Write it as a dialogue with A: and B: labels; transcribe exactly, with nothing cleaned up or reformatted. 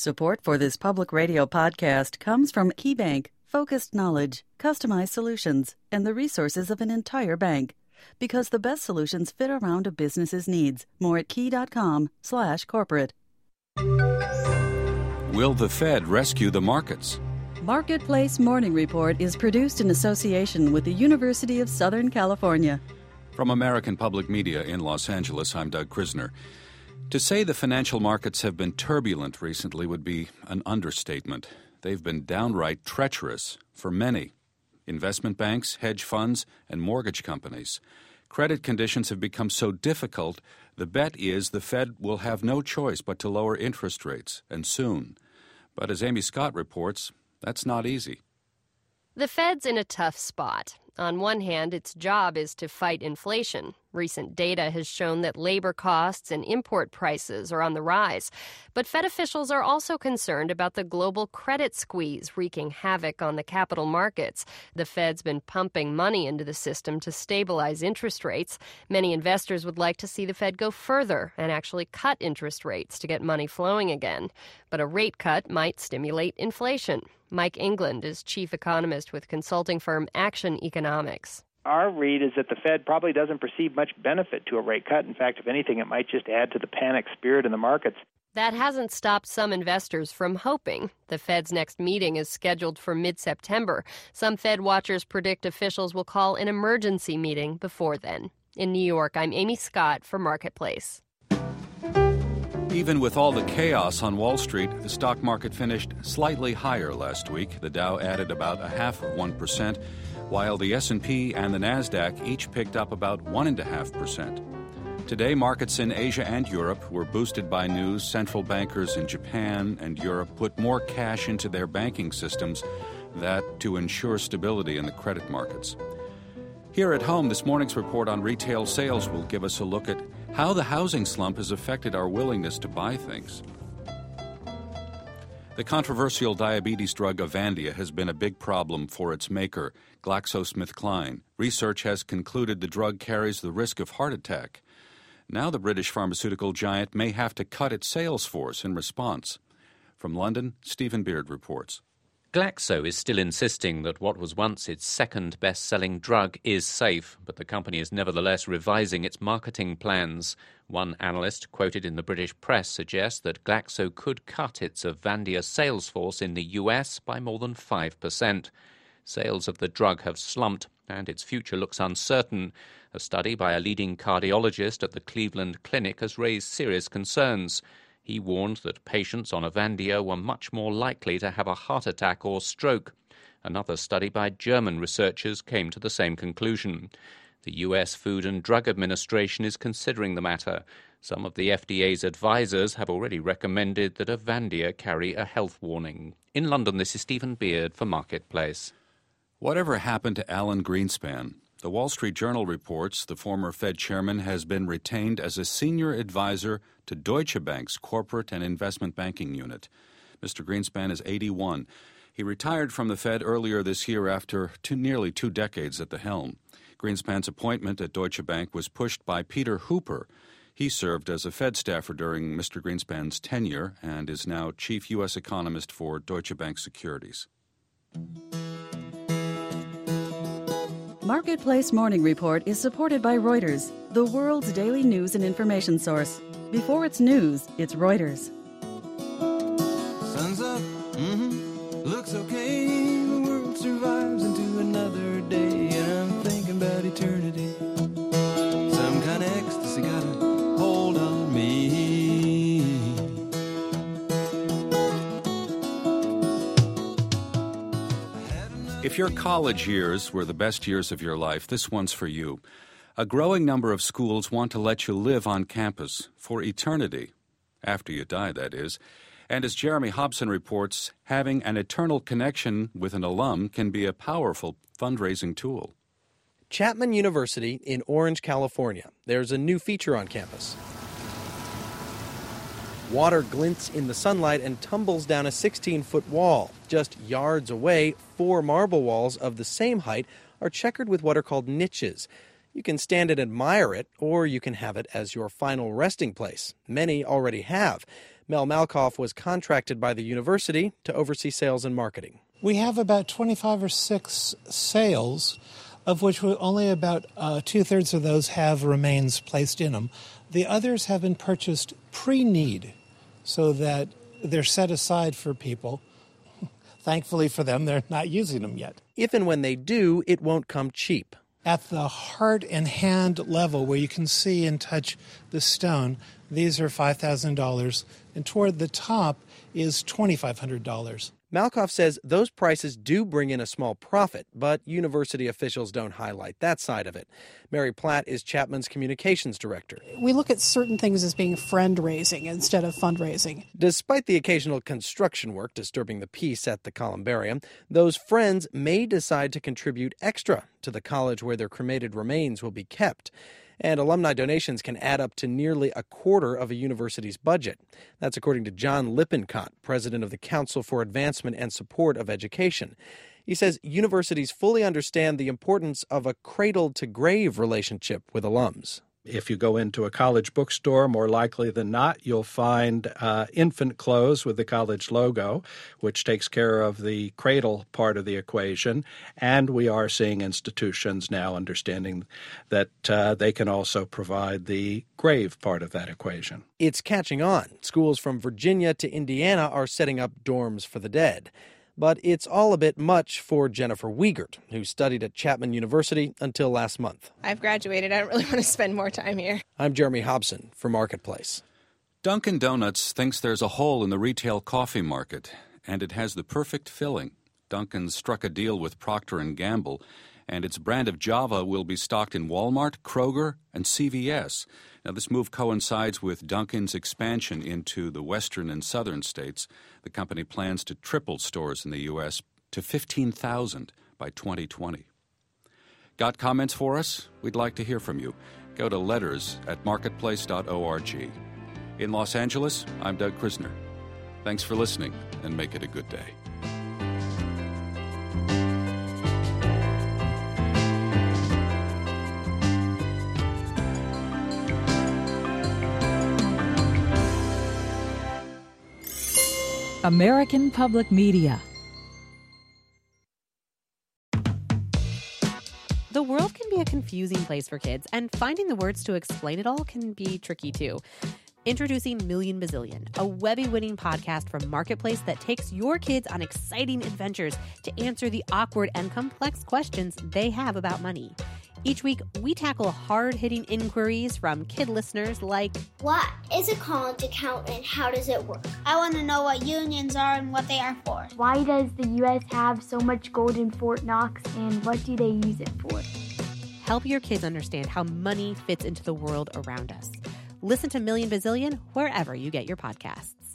A: Support for this public radio podcast comes from KeyBank, focused knowledge, customized solutions, and the resources of an entire bank. Because the best solutions fit around a business's needs. More at key.com slash corporate.
B: Will the Fed rescue the markets?
A: Marketplace Morning Report is produced in association with the University of Southern California.
B: From American Public Media in Los Angeles, I'm Doug Krisner. To say the financial markets have been turbulent recently would be an understatement. They've been downright treacherous for many. Investment banks, hedge funds, and mortgage companies. Credit conditions have become so difficult, the bet is the Fed will have no choice but to lower interest rates, and soon. But as Amy Scott reports, that's not easy.
C: The Fed's in a tough spot. On one hand, its job is to fight inflation. Recent data has shown that labor costs and import prices are on the rise. But Fed officials are also concerned about the global credit squeeze wreaking havoc on the capital markets. The Fed's been pumping money into the system to stabilize interest rates. Many investors would like to see the Fed go further and actually cut interest rates to get money flowing again. But a rate cut might stimulate inflation. Mike England is chief economist with consulting firm Action Economics.
D: Our read is that the Fed probably doesn't perceive much benefit to a rate cut. In fact, if anything, it might just add to the panic spirit in the markets.
C: That hasn't stopped some investors from hoping. The Fed's next meeting is scheduled for mid-September. Some Fed watchers predict officials will call an emergency meeting before then. In New York, I'm Amy Scott for Marketplace.
B: Even with all the chaos on Wall Street, the stock market finished slightly higher last week. The Dow added about a half of one percent, while the S and P and the NASDAQ each picked up about one point five percent. Today, markets in Asia and Europe were boosted by news central bankers in Japan and Europe put more cash into their banking systems, that to ensure stability in the credit markets. Here at home, this morning's report on retail sales will give us a look at how the housing slump has affected our willingness to buy things. The controversial diabetes drug Avandia has been a big problem for its maker, GlaxoSmithKline. Research has concluded the drug carries the risk of heart attack. Now the British pharmaceutical giant may have to cut its sales force in response. From London, Stephen Beard reports.
E: Glaxo is still insisting that what was once its second best-selling drug is safe, but the company is nevertheless revising its marketing plans. One analyst quoted in the British press suggests that Glaxo could cut its Avandia sales force in the U S by more than five percent. Sales of the drug have slumped, and its future looks uncertain. A study by a leading cardiologist at the Cleveland Clinic has raised serious concerns. He warned that patients on Avandia were much more likely to have a heart attack or stroke. Another study by German researchers came to the same conclusion. The U S Food and Drug Administration is considering the matter. Some of the F D A's advisors have already recommended that Avandia carry a health warning. In London, this is Stephen Beard for Marketplace.
B: Whatever happened to Alan Greenspan? The Wall Street Journal reports the former Fed chairman has been retained as a senior advisor to Deutsche Bank's corporate and investment banking unit. Mister Greenspan is eighty-one. He retired from the Fed earlier this year after two, nearly two decades at the helm. Greenspan's appointment at Deutsche Bank was pushed by Peter Hooper. He served as a Fed staffer during Mister Greenspan's tenure and is now chief U S economist for Deutsche Bank Securities.
A: Marketplace Morning Report is supported by Reuters, the world's daily news and information source. Before it's news, it's Reuters.
F: Sun's up, mm-hmm, looks okay. The world survives into another day, and I'm thinking about eternity. Some kind of ecstasy got a hold on me.
B: If your college years were the best years of your life, this one's for you. A growing number of schools want to let you live on campus for eternity. After you die, that is. And as Jeremy Hobson reports, having an eternal connection with an alum can be a powerful fundraising tool.
G: Chapman University in Orange, California. There's a new feature on campus. Water glints in the sunlight and tumbles down a sixteen-foot wall. Just yards away, four marble walls of the same height are checkered with what are called niches. You can stand and admire it, or you can have it as your final resting place. Many already have. Mel Malkoff was contracted by the university to oversee sales and marketing.
H: We have about twenty-five or six sales, of which only about uh, two-thirds of those have remains placed in them. The others have been purchased pre-need, so that they're set aside for people. Thankfully for them, they're not using them yet.
G: If and when they do, it won't come cheap.
H: At the heart and hand level, where you can see and touch the stone, these are five thousand dollars, and toward the top is twenty-five hundred dollars.
G: Malkoff says those prices do bring in a small profit, but university officials don't highlight that side of it. Mary Platt is Chapman's communications director.
I: We look at certain things as being friend-raising instead of fundraising.
G: Despite the occasional construction work disturbing the peace at the columbarium, those friends may decide to contribute extra to the college where their cremated remains will be kept. And alumni donations can add up to nearly a quarter of a university's budget. That's according to John Lippincott, president of the Council for Advancement and Support of Education. He says universities fully understand the importance of a cradle-to-grave relationship with alums.
J: If you go into a college bookstore, more likely than not, you'll find uh, infant clothes with the college logo, which takes care of the cradle part of the equation. And we are seeing institutions now understanding that uh, they can also provide the grave part of that equation.
G: It's catching on. Schools from Virginia to Indiana are setting up dorms for the dead. But it's all a bit much for Jennifer Wiegert, who studied at Chapman University until last month.
K: I've graduated. I don't really want to spend more time here.
G: I'm Jeremy Hobson for Marketplace.
B: Dunkin' Donuts thinks there's a hole in the retail coffee market, and it has the perfect filling. Dunkin' struck a deal with Procter and Gamble, and its brand of Java will be stocked in Walmart, Kroger, and C V S. Now, this move coincides with Dunkin's expansion into the western and southern states. The company plans to triple stores in the U S to fifteen thousand by twenty twenty. Got comments for us? We'd like to hear from you. Go to letters at marketplace dot org. In Los Angeles, I'm Doug Krisner. Thanks for listening, and make it a good day.
L: American Public Media.
M: The world can be a confusing place for kids, and finding the words to explain it all can be tricky too. Introducing Million Bazillion, a Webby-winning podcast from Marketplace that takes your kids on exciting adventures to answer the awkward and complex questions they have about money. Each week, we tackle hard-hitting inquiries from kid listeners like,
N: what is a college account and how does it work? I want to know what unions are and what they are for.
O: Why does the U S have so much gold in Fort Knox, and what do they use it for?
M: Help your kids understand how money fits into the world around us. Listen to Million Bazillion wherever you get your podcasts.